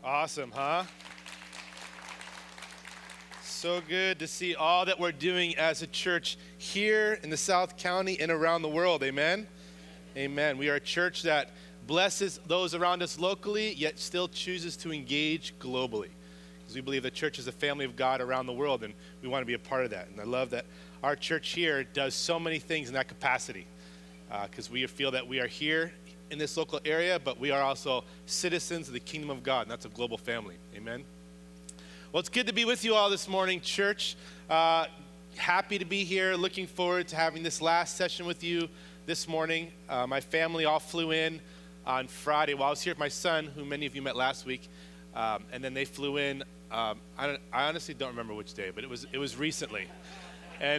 Awesome, huh? So good to see all that we're doing as a church here in the South County and around the world. Amen? Amen. We are a church that blesses those around us locally, yet still chooses to engage globally. Because we believe the church is a family of God around the world, and we want to be a part of that. And I love that our church here does so many things in that capacity. Because we feel that we are here in this local area, but we are also citizens of the kingdom of God, and that's a global family. Amen? Well, it's good to be with you all this morning, church. Happy to be here. Looking forward to having this last session with you this morning. My family all flew in on Friday. Well, I was here with my son, who many of you met last week, and then they flew in. I honestly don't remember which day, but it was recently. And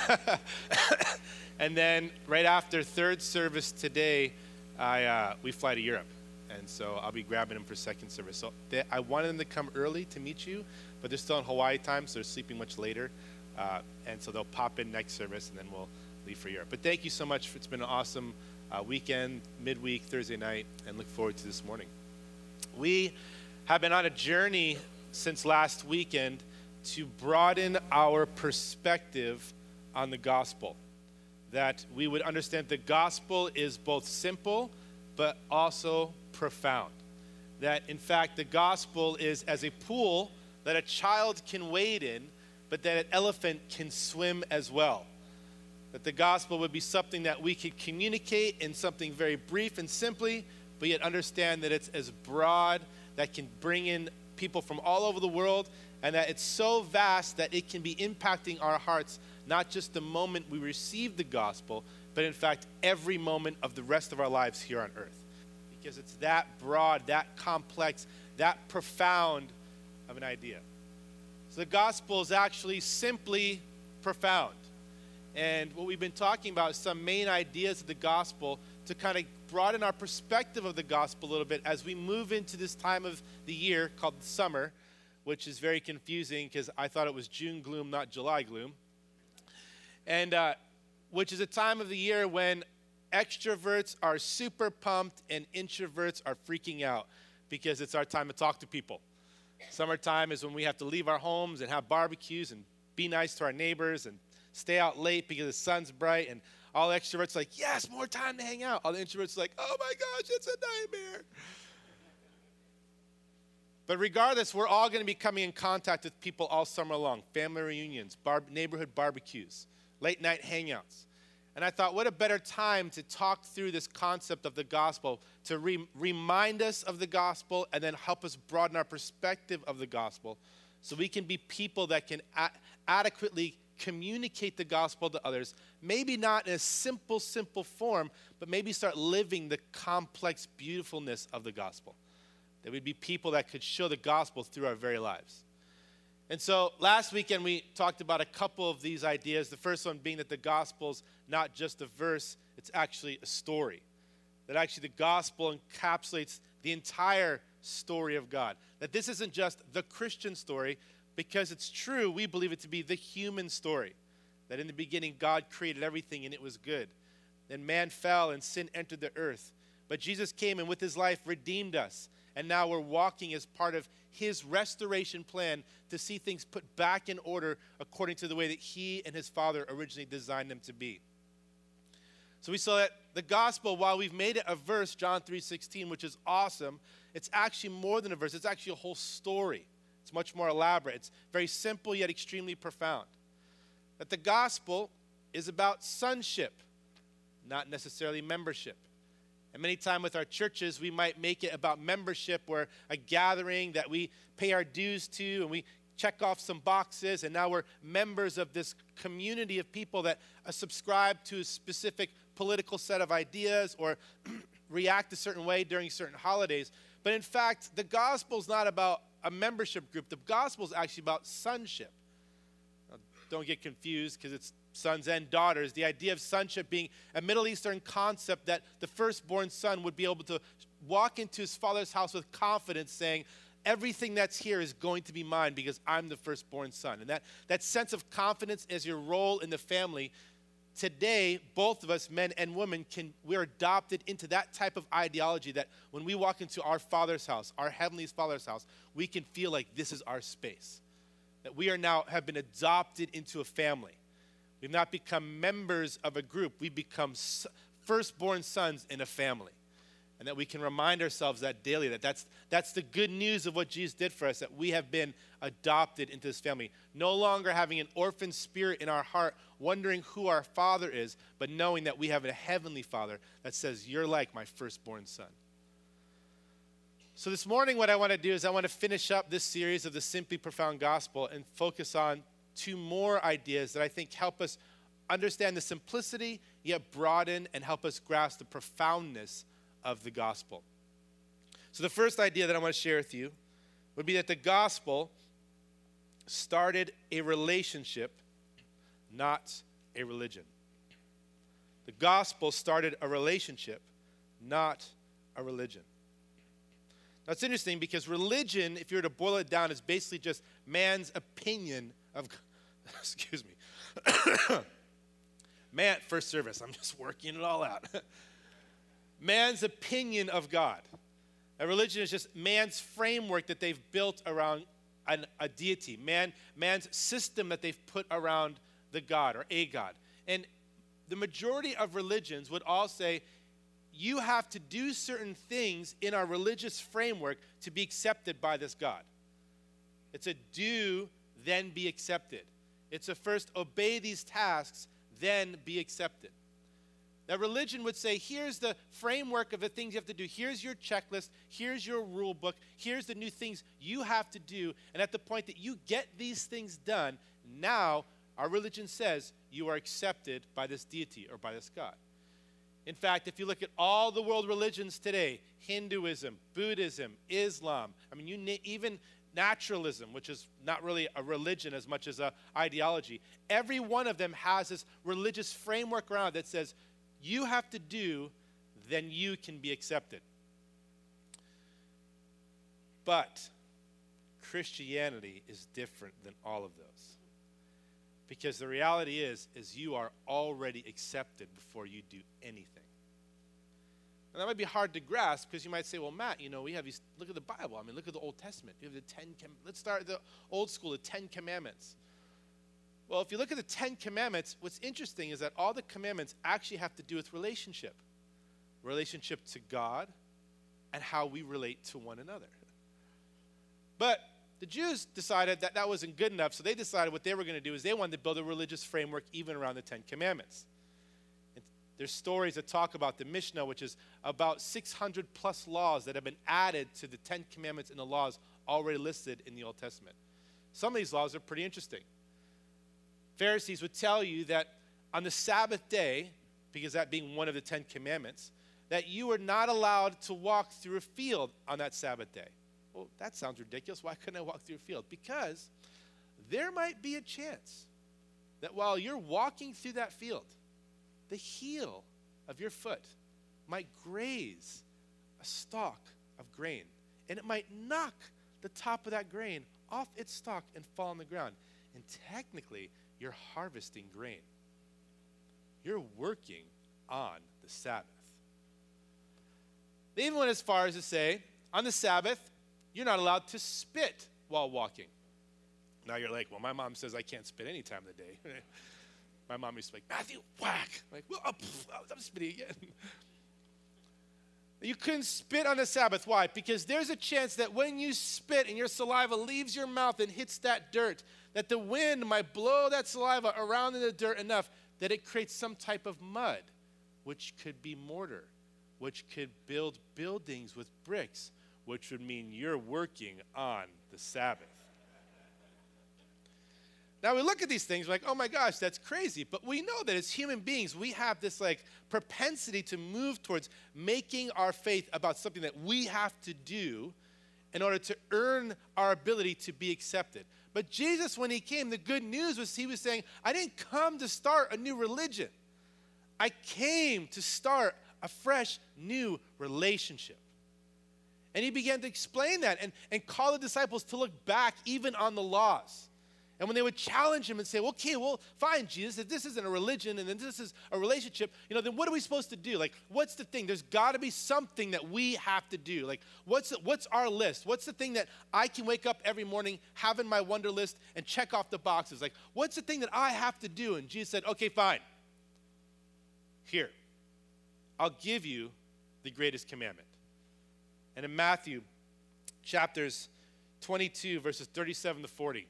and then right after third service today, we fly to Europe. And so I'll be grabbing them for second service. So I wanted them to come early to meet you, but they're still in Hawaii time, so they're sleeping much later. And so they'll pop in next service, and then we'll leave for Europe. But thank you so much. It's been an awesome weekend, midweek, Thursday night, and look forward to this morning. We have been on a journey since last weekend to broaden our perspective on the gospel. That we would understand the gospel is both simple, but also profound. That, in fact, the gospel is as a pool that a child can wade in, but that an elephant can swim as well. That the gospel would be something that we could communicate in something very brief and simply, but yet understand that it's as broad, that can bring in people from all over the world, and that it's so vast that it can be impacting our hearts, not just the moment we receive the gospel, but in fact, every moment of the rest of our lives here on earth. Because it's that broad, that complex, that profound of an idea. So the gospel is actually simply profound. And what we've been talking about is some main ideas of the gospel to kind of broaden our perspective of the gospel a little bit as we move into this time of the year called summer, which is very confusing because I thought it was June gloom, not July gloom. And which is a time of the year when extroverts are super pumped and introverts are freaking out because it's our time to talk to people. Summertime is when we have to leave our homes and have barbecues and be nice to our neighbors and stay out late because the sun's bright, and all extroverts are like, yes, more time to hang out. All the introverts are like, oh my gosh, it's a nightmare. But regardless, we're all going to be coming in contact with people all summer long. Family reunions, neighborhood barbecues, late night hangouts. And I thought, what a better time to talk through this concept of the gospel, to remind us of the gospel and then help us broaden our perspective of the gospel so we can be people that can adequately communicate the gospel to others, maybe not in a simple form, but maybe start living the complex beautifulness of the gospel. That we'd be people that could show the gospel through our very lives. And so last weekend we talked about a couple of these ideas. The first one being that the gospel's not just a verse, it's actually a story. That actually the gospel encapsulates the entire story of God. That this isn't just the Christian story, because it's true, we believe it to be the human story. That in the beginning God created everything and it was good. Then man fell and sin entered the earth. But Jesus came and with his life redeemed us. And now we're walking as part of his restoration plan to see things put back in order according to the way that he and his Father originally designed them to be. So we saw that the gospel, while we've made it a verse, John 3:16, which is awesome, it's actually more than a verse. It's actually a whole story. It's much more elaborate. It's very simple yet extremely profound. That the gospel is about sonship, not necessarily membership. And many times with our churches, we might make it about membership, where a gathering that we pay our dues to and we check off some boxes, and now we're members of this community of people that subscribe to a specific political set of ideas or react a certain way during certain holidays. But in fact, the gospel is not about a membership group. The gospel is actually about sonship. Now, don't get confused because it's sons and daughters. The idea of sonship being a Middle Eastern concept that the firstborn son would be able to walk into his father's house with confidence saying, everything that's here is going to be mine because I'm the firstborn son. And that sense of confidence as your role in the family today, both of us, men and women, we're adopted into that type of ideology that when we walk into our Father's house, our Heavenly Father's house, we can feel like this is our space. That we are now have been adopted into a family. We've not become members of a group. We become firstborn sons in a family. And that we can remind ourselves that daily, that's the good news of what Jesus did for us, that we have been adopted into this family. No longer having an orphan spirit in our heart, wondering who our Father is, but knowing that we have a heavenly Father that says, you're like my firstborn son. So this morning what I want to do is I want to finish up this series of the Simply Profound Gospel and focus on two more ideas that I think help us understand the simplicity, yet broaden and help us grasp the profoundness of the gospel. So the first idea that I want to share with you would be that the gospel started a relationship, not a religion. The gospel started a relationship, not a religion. Now it's interesting because religion, if you were to boil it down, is basically just man's opinion of, excuse me, man, first service, I'm just working it all out. Man's opinion of God. A religion is just man's framework that they've built around a deity, man's system that they've put around the God or a God. And the majority of religions would all say, you have to do certain things in our religious framework to be accepted by this God. It's a do, then be accepted. It's a first obey these tasks, then be accepted. That religion would say, here's the framework of the things you have to do. Here's your checklist. Here's your rule book. Here's the new things you have to do. And at the point that you get these things done, now our religion says you are accepted by this deity or by this God. In fact, if you look at all the world religions today, Hinduism, Buddhism, Islam, even naturalism, which is not really a religion as much as an ideology, every one of them has this religious framework around that says, you have to do, then you can be accepted. But Christianity is different than all of those. Because the reality is you are already accepted before you do anything. And that might be hard to grasp because you might say, well, Matt, we have these, look at the Bible. Look at the Old Testament. You have let's start the old school, the 10 Commandments. Well, if you look at the 10 Commandments, what's interesting is that all the commandments actually have to do with relationship. Relationship to God and how we relate to one another. But the Jews decided that wasn't good enough, so they decided what they were going to do is they wanted to build a religious framework even around the 10 Commandments. And there's stories that talk about the Mishnah, which is about 600 plus laws that have been added to the 10 Commandments and the laws already listed in the Old Testament. Some of these laws are pretty interesting. Pharisees would tell you that on the Sabbath day, because that being one of the 10 Commandments, that you are not allowed to walk through a field on that Sabbath day. Well, that sounds ridiculous. Why couldn't I walk through a field? Because there might be a chance that while you're walking through that field, the heel of your foot might graze a stalk of grain, and it might knock the top of that grain off its stalk and fall on the ground. And technically, you're harvesting grain. You're working on the Sabbath. They even went as far as to say, on the Sabbath, you're not allowed to spit while walking. Now you're like, well, my mom says I can't spit any time of the day. My mom used to be like, Matthew, whack. I'm like, well, I'm spitting again. You couldn't spit on the Sabbath. Why? Because there's a chance that when you spit and your saliva leaves your mouth and hits that dirt, that the wind might blow that saliva around in the dirt enough that it creates some type of mud, which could be mortar, which could build buildings with bricks, which would mean you're working on the Sabbath. Now we look at these things like, oh my gosh, that's crazy. But we know that as human beings, we have this propensity to move towards making our faith about something that we have to do in order to earn our ability to be accepted. But Jesus, when he came, the good news was he was saying, I didn't come to start a new religion. I came to start a fresh new relationship. And he began to explain that and call the disciples to look back even on the laws. And when they would challenge him and say, okay, well, fine, Jesus, if this isn't a religion and then this is a relationship, then what are we supposed to do? Like, what's the thing? There's got to be something that we have to do. Like, what's our list? What's the thing that I can wake up every morning, have in my wonder list, and check off the boxes? Like, what's the thing that I have to do? And Jesus said, okay, fine. Here, I'll give you the greatest commandment. And in Matthew chapters 22, verses 37 to 40,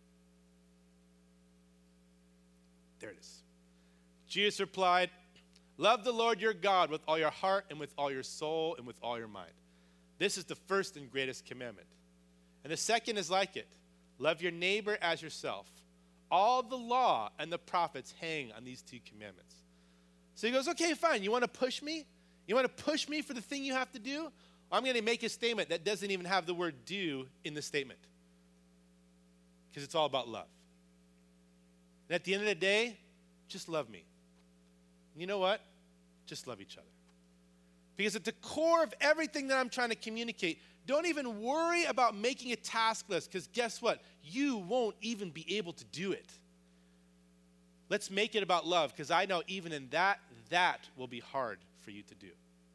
there it is. Jesus replied, love the Lord your God with all your heart and with all your soul and with all your mind. This is the first and greatest commandment. And the second is like it. Love your neighbor as yourself. All the law and the prophets hang on these two commandments. So he goes, okay, fine. You want to push me? You want to push me for the thing you have to do? I'm going to make a statement that doesn't even have the word do in the statement. Because it's all about love. And at the end of the day, just love me. You know what? Just love each other. Because at the core of everything that I'm trying to communicate, don't even worry about making a task list, because guess what? You won't even be able to do it. Let's make it about love, because I know even in that will be hard for you to do.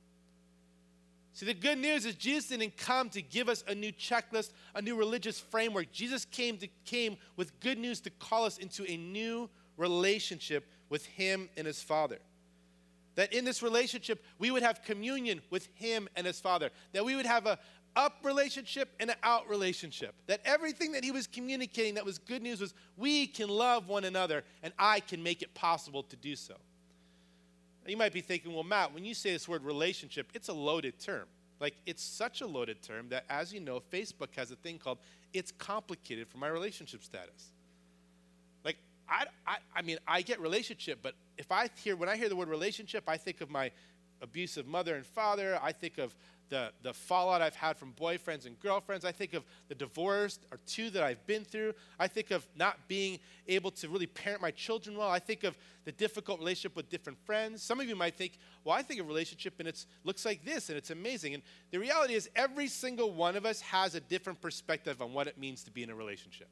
See, the good news is Jesus didn't come to give us a new checklist, a new religious framework. Jesus came with good news to call us into a new relationship with him and his Father. That in this relationship, we would have communion with him and his Father. That we would have a up relationship and an out relationship. That everything that he was communicating that was good news was we can love one another, and I can make it possible to do so. You might be thinking, well, Matt, when you say this word relationship, it's a loaded term. Like, it's such a loaded term that, as you know, Facebook has a thing called it's complicated for my relationship status. Like, I mean, I get relationship, but when I hear the word relationship, I think of my abusive mother and father. I think of the fallout I've had from boyfriends and girlfriends. I think of the divorce or two that I've been through. I think of not being able to really parent my children well. I think of the difficult relationship with different friends. Some of you might think, well, I think of relationship and it looks like this and it's amazing. And the reality is every single one of us has a different perspective on what it means to be in a relationship.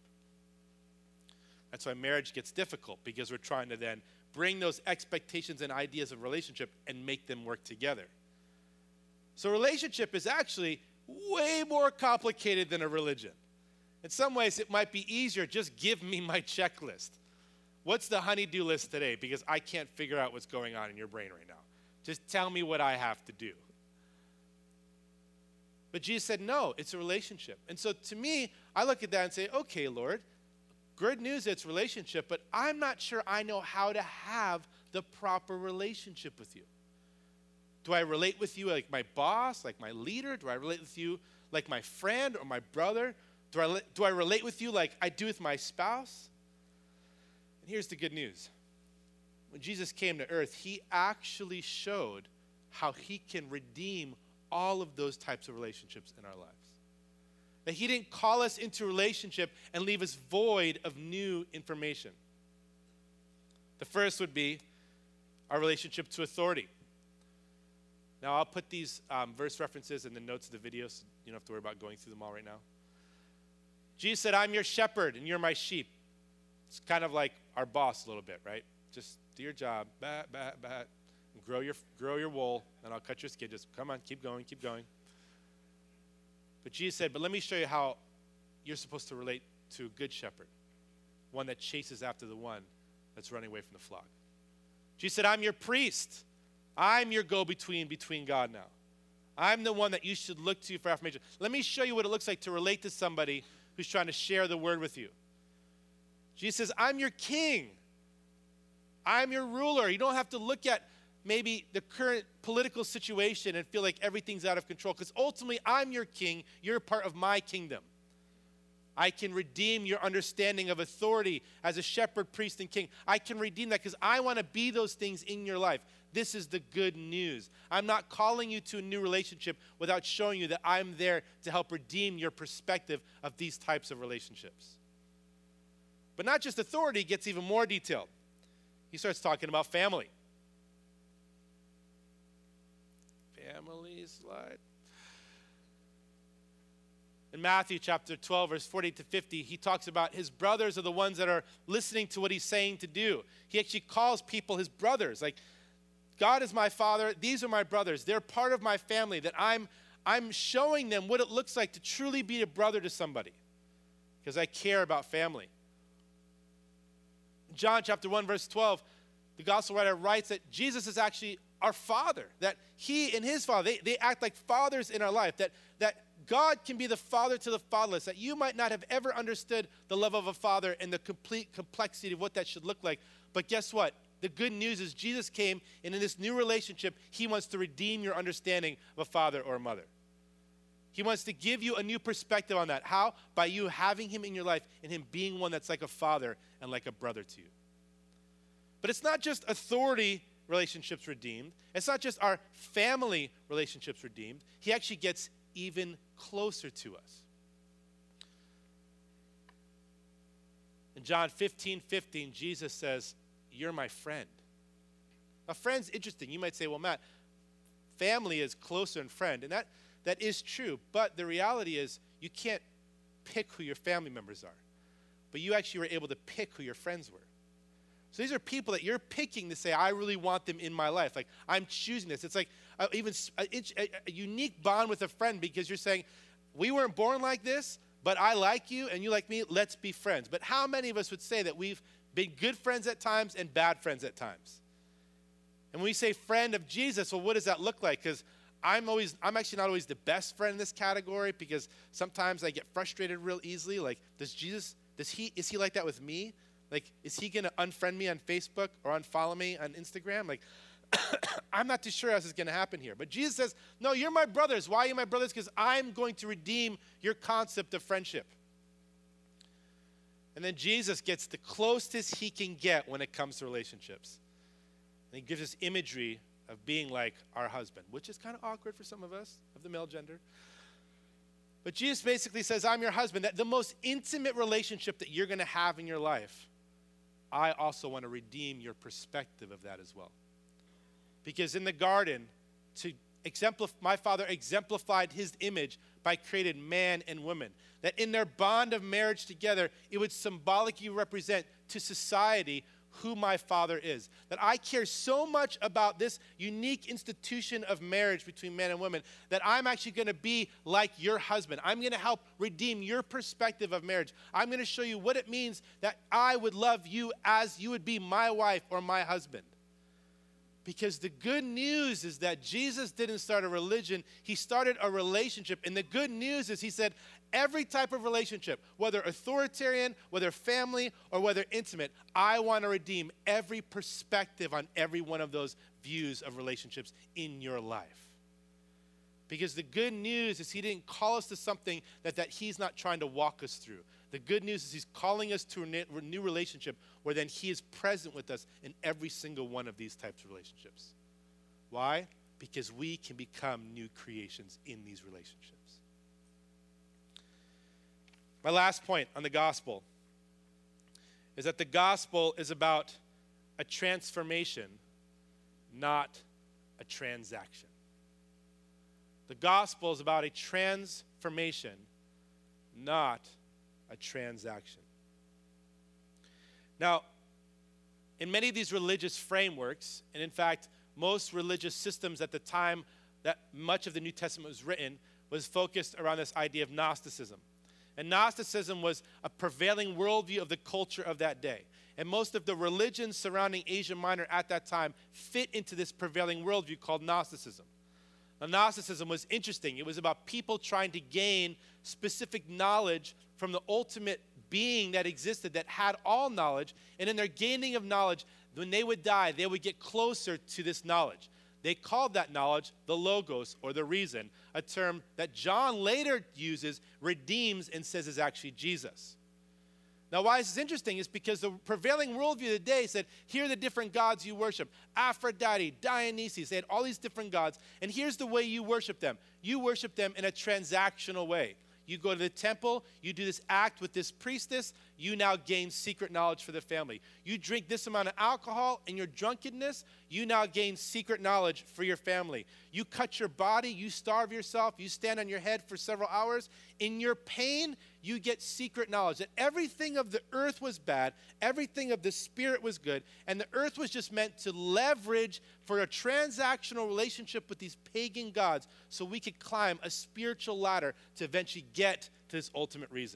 That's why marriage gets difficult, because we're trying to then bring those expectations and ideas of relationship and make them work together. So relationship is actually way more complicated than a religion. In some ways, it might be easier. Just give me my checklist. What's the honey-do list today? Because I can't figure out what's going on in your brain right now. Just tell me what I have to do. But Jesus said, no, it's a relationship. And so to me, I look at that and say, okay, Lord, good news, it's relationship, but I'm not sure I know how to have the proper relationship with you. Do I relate with you like my boss, like my leader? Do I relate with you like my friend or my brother? Do I relate with you like I do with my spouse? And here's the good news. When Jesus came to earth, he actually showed how he can redeem all of those types of relationships in our lives. That he didn't call us into relationship and leave us void of new information. The first would be our relationship to authority. Now, I'll put these verse references in the notes of the video, so you don't have to worry about going through them all right now. Jesus said, I'm your shepherd and you're my sheep. It's kind of like our boss a little bit, right? Just do your job, grow your wool, and I'll cut your skin. Just come on, keep going. But Jesus said, but let me show you how you're supposed to relate to a good shepherd, one that chases after the one that's running away from the flock. Jesus said, I'm your priest. I'm your go-between between God now. I'm the one that you should look to for affirmation. Let me show you what it looks like to relate to somebody who's trying to share the word with you. Jesus says, I'm your king. I'm your ruler. You don't have to look at maybe the current political situation and feel like everything's out of control, because ultimately I'm your king. You're part of my kingdom. I can redeem your understanding of authority as a shepherd, priest, and king. I can redeem that because I want to be those things in your life. This is the good news. I'm not calling you to a new relationship without showing you that I'm there to help redeem your perspective of these types of relationships. But not just authority, it gets even more detailed. He starts talking about family. Family slide. In Matthew chapter 12, verse 40 to 50, he talks about his brothers are the ones that are listening to what he's saying to do. He actually calls people his brothers. Like, God is my father. These are my brothers. They're part of my family, that I'm showing them what it looks like to truly be a brother to somebody, because I care about family. In John chapter 1, verse 12, the gospel writer writes that Jesus is actually our father, that he and his father, they act like fathers in our life, that God can be the father to the fatherless, that you might not have ever understood the love of a father and the complete complexity of what that should look like. But guess what? The good news is Jesus came, and in this new relationship, he wants to redeem your understanding of a father or a mother. He wants to give you a new perspective on that. How? By you having him in your life and him being one that's like a father and like a brother to you. But it's not just authority relationships redeemed. It's not just our family relationships redeemed. He actually gets even closer to us. In John 15:15, Jesus says, "You're my friend." A friend's interesting. You might say, well, Matt, family is closer than friend. And that is true. But the reality is you can't pick who your family members are. But you actually were able to pick who your friends were. So these are people that you're picking to say, I really want them in my life. Like, I'm choosing this. It's like a unique bond with a friend, because you're saying, we weren't born like this, but I like you and you like me. Let's be friends. But how many of us would say that we've been good friends at times and bad friends at times? And when we say friend of Jesus, well, what does that look like? Because I'm actually not always the best friend in this category, because sometimes I get frustrated real easily. Like, is he like that with me? Like, is he going to unfriend me on Facebook or unfollow me on Instagram? Like, I'm not too sure how this is going to happen here. But Jesus says, no, you're my brothers. Why are you my brothers? Because I'm going to redeem your concept of friendship. And then Jesus gets the closest he can get when it comes to relationships. And he gives us imagery of being like our husband, which is kind of awkward for some of us, of the male gender. But Jesus basically says, I'm your husband. That the most intimate relationship that you're going to have in your life, I also want to redeem your perspective of that as well. Because in the garden, my Father exemplified his image by creating man and woman. That in their bond of marriage together, it would symbolically represent to society who my Father is. That I care so much about this unique institution of marriage between man and woman that I'm actually going to be like your husband. I'm going to help redeem your perspective of marriage. I'm going to show you what it means that I would love you as you would be my wife or my husband. Because the good news is that Jesus didn't start a religion, he started a relationship. And the good news is he said, every type of relationship, whether authoritarian, whether family, or whether intimate, I want to redeem every perspective on every one of those views of relationships in your life. Because the good news is he didn't call us to something that he's not trying to walk us through. The good news is he's calling us to a new relationship where then he is present with us in every single one of these types of relationships. Why? Because we can become new creations in these relationships. My last point on the gospel is that the gospel is about a transformation, not a transaction. The gospel is about a transformation, not a transaction. Now, in many of these religious frameworks, and in fact, most religious systems at the time that much of the New Testament was written, was focused around this idea of Gnosticism. And Gnosticism was a prevailing worldview of the culture of that day. And most of the religions surrounding Asia Minor at that time fit into this prevailing worldview called Gnosticism. Now, Gnosticism was interesting. It was about people trying to gain specific knowledge from the ultimate being that existed, that had all knowledge. And in their gaining of knowledge, when they would die, they would get closer to this knowledge. They called that knowledge the logos, or the reason, a term that John later uses, redeems, and says is actually Jesus. Now, why this is interesting is because the prevailing worldview of the day said, here are the different gods you worship. Aphrodite, Dionysus, they had all these different gods, and here's the way you worship them. You worship them in a transactional way. you go to the temple, you do this act with this priestess, you now gain secret knowledge for the family. You drink this amount of alcohol in your drunkenness, you now gain secret knowledge for your family. You cut your body, you starve yourself, you stand on your head for several hours. In your pain, you get secret knowledge that everything of the earth was bad, everything of the spirit was good, and the earth was just meant to leverage for a transactional relationship with these pagan gods so we could climb a spiritual ladder to eventually get to this ultimate reason.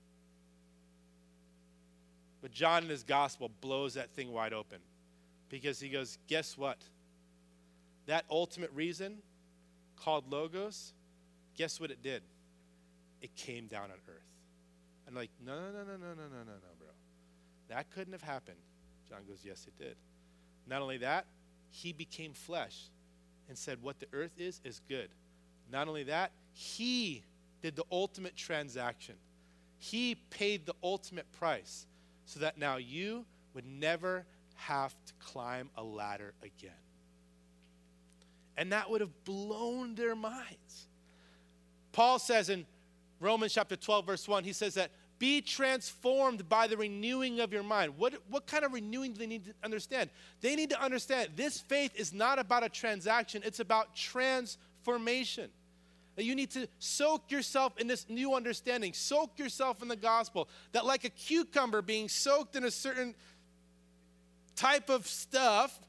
But John in his gospel blows that thing wide open because he goes, guess what? That ultimate reason called Logos, guess what it did? It came down on earth. And like, no, bro. That couldn't have happened. John goes, yes, it did. Not only that, he became flesh and said what the earth is good. Not only that, he did the ultimate transaction. He paid the ultimate price so that now you would never have to climb a ladder again. And that would have blown their minds. Paul says in Romans chapter 12, verse 1, he says that be transformed by the renewing of your mind. What kind of renewing do they need to understand? They need to understand this faith is not about a transaction. It's about transformation. That you need to soak yourself in this new understanding. Soak yourself in the gospel. That like a cucumber being soaked in a certain type of stuff.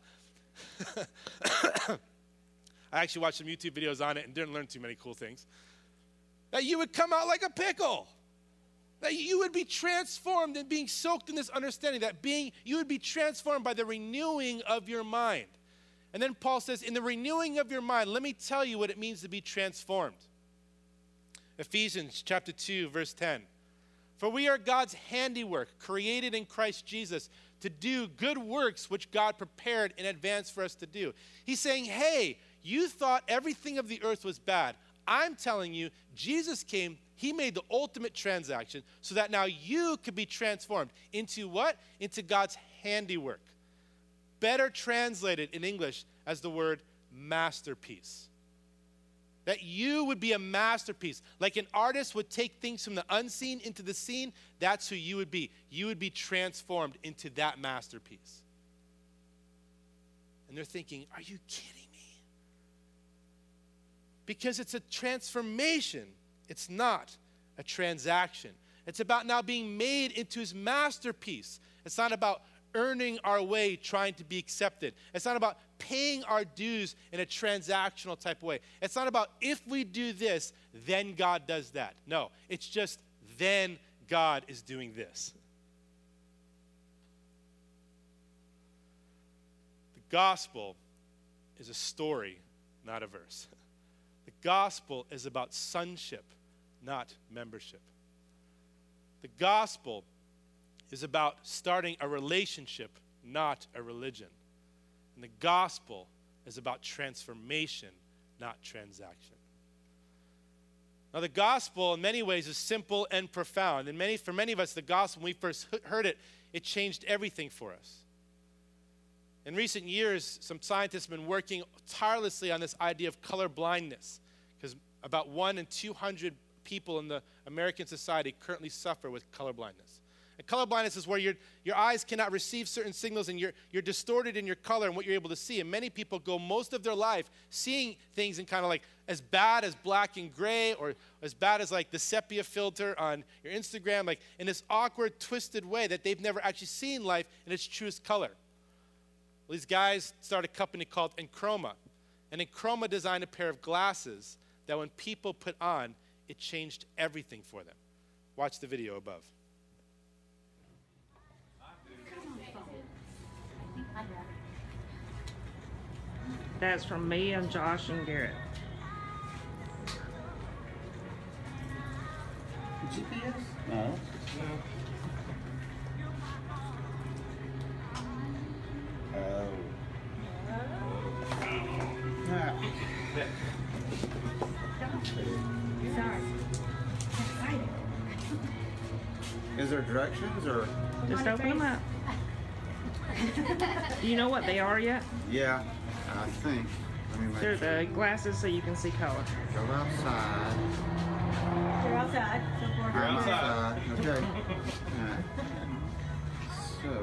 I actually watched some YouTube videos on it and didn't learn too many cool things. That you would come out like a pickle. That you would be transformed in being soaked in this understanding. That you would be transformed by the renewing of your mind. And then Paul says, in the renewing of your mind, let me tell you what it means to be transformed. Ephesians chapter 2, verse 10. For we are God's handiwork, created in Christ Jesus, to do good works which God prepared in advance for us to do. He's saying, hey, you thought everything of the earth was bad. I'm telling you, Jesus came, he made the ultimate transaction so that now you could be transformed into what? Into God's handiwork. Better translated in English as the word masterpiece. That you would be a masterpiece. Like an artist would take things from the unseen into the seen, that's who you would be. You would be transformed into that masterpiece. And they're thinking, are you kidding me? Because it's a transformation. It's not a transaction. It's about now being made into his masterpiece. It's not about earning our way trying to be accepted. It's not about paying our dues in a transactional type of way. It's not about if we do this, then God does that. No, it's just then God is doing this. The gospel is a story, not a verse. The gospel is about sonship, not membership. The gospel is about starting a relationship, not a religion. And the gospel is about transformation, not transaction. Now, the gospel, in many ways, is simple and profound. And for many of us, the gospel, when we first heard it, it changed everything for us. In recent years, some scientists have been working tirelessly on this idea of color blindness, because about 1 in 200 people in the American society currently suffer with color blindness. And color blindness is where your eyes cannot receive certain signals and you're distorted in your color and what you're able to see. And many people go most of their life seeing things in kind of like as bad as black and gray or as bad as like the sepia filter on your Instagram, like in this awkward, twisted way that they've never actually seen life in its truest color. Well, these guys started a company called Enchroma. And Enchroma designed a pair of glasses that when people put on, it changed everything for them. Watch the video above. That's from me and Josh and Garrett. GPS? No. Oh. Sorry. Excited. Is there directions or? Just open them up. Do you know what they are yet? Yeah, I think. Let me make They're sure. the glasses so you can see color. Go outside. You're outside. I'm outside. Okay. All right. So.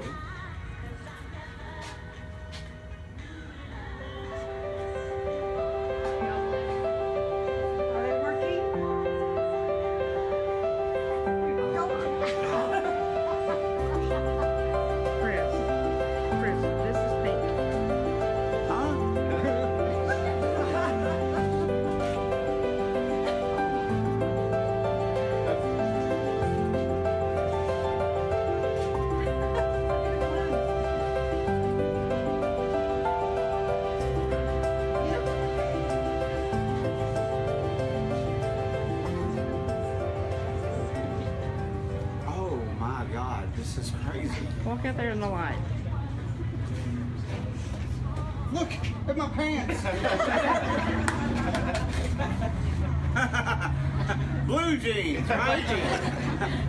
Are they working? Chris, this is pink. Oh my God, this is crazy. Walk out there in the light. Look at my pants. Blue jeans, right?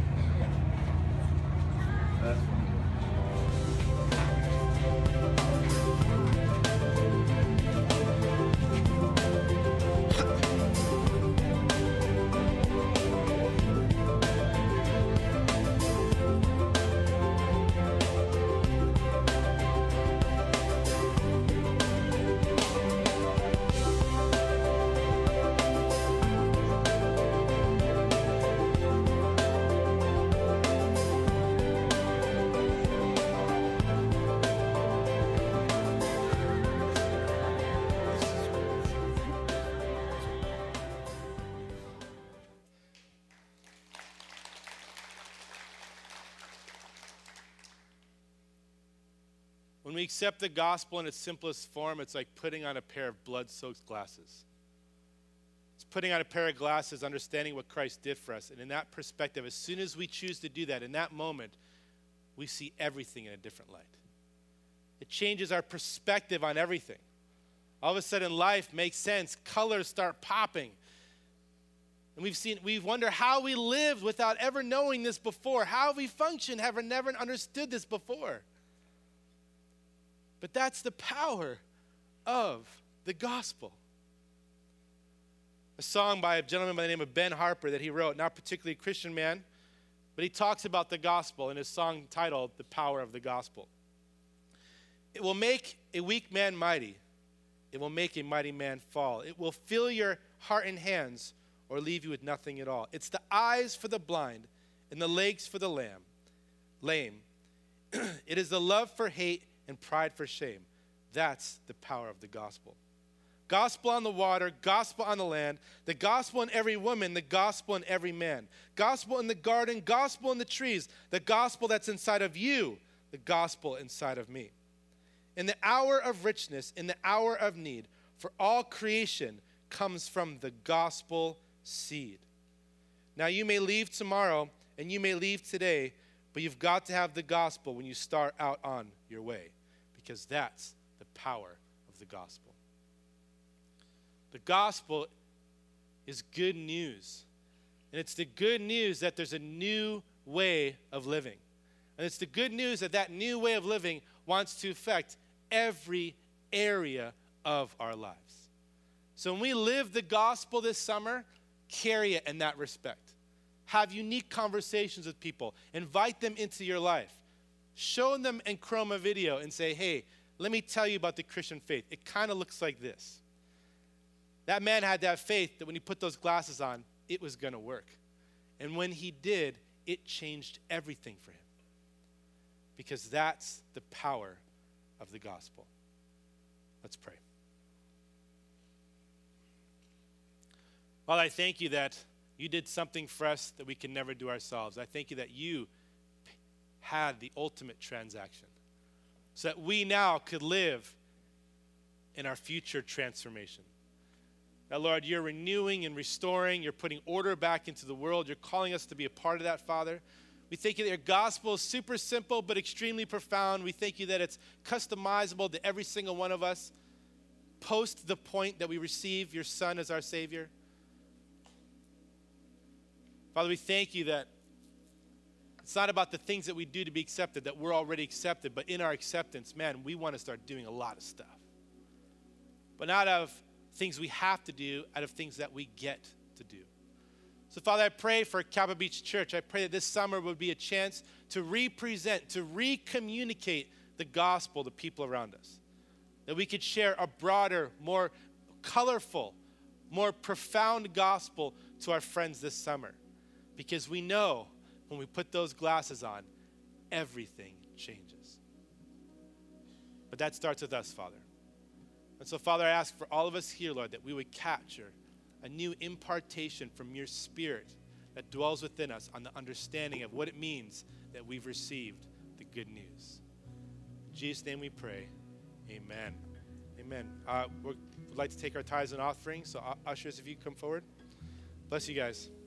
When we accept the gospel in its simplest form, it's like putting on a pair of blood-soaked glasses. It's putting on a pair of glasses, understanding what Christ did for us. And in that perspective, as soon as we choose to do that, in that moment, we see everything in a different light. It changes our perspective on everything. All of a sudden, life makes sense. Colors start popping. And we wonder how we lived without ever knowing this before. How we functioned, have never understood this before. But that's the power of the gospel. A song by a gentleman by the name of Ben Harper that he wrote, not particularly a Christian man, but he talks about the gospel in his song titled, The Power of the Gospel. It will make a weak man mighty. It will make a mighty man fall. It will fill your heart and hands or leave you with nothing at all. It's the eyes for the blind and the legs for the lame. It is the love for hate and pride for shame. That's the power of the gospel. Gospel on the water, gospel on the land, the gospel in every woman, the gospel in every man. Gospel in the garden, gospel in the trees, the gospel that's inside of you, the gospel inside of me. In the hour of richness, in the hour of need, for all creation comes from the gospel seed. Now you may leave tomorrow and you may leave today, but you've got to have the gospel when you start out on your way, because that's the power of the gospel. The gospel is good news. And it's the good news that there's a new way of living. And it's the good news that that new way of living wants to affect every area of our lives. So when we live the gospel this summer, carry it in that respect. Have unique conversations with people. Invite them into your life. Show them in Chroma video and say, hey, let me tell you about the Christian faith. It kind of looks like this. That man had that faith that when he put those glasses on, it was going to work. And when he did, it changed everything for him. Because that's the power of the gospel. Let's pray. Father, I thank you that you did something for us that we can never do ourselves. I thank you that you had the ultimate transaction so that we now could live in our future transformation. That, Lord, you're renewing and restoring. You're putting order back into the world. You're calling us to be a part of that, Father. We thank you that your gospel is super simple but extremely profound. We thank you that it's customizable to every single one of us post the point that we receive your Son as our Savior. Father, we thank you that it's not about the things that we do to be accepted, that we're already accepted, but in our acceptance, man, we want to start doing a lot of stuff. But not out of things we have to do, out of things that we get to do. So, Father, I pray for Cabo Beach Church. I pray that this summer would be a chance to represent, to re-communicate the gospel to people around us. That we could share a broader, more colorful, more profound gospel to our friends this summer. Because we know when we put those glasses on, everything changes. But that starts with us, Father. And so, Father, I ask for all of us here, Lord, that we would capture a new impartation from your Spirit that dwells within us on the understanding of what it means that we've received the good news. In Jesus' name we pray. Amen. Amen. We'd like to take our tithes and offerings. So, ushers, if you come forward. Bless you guys.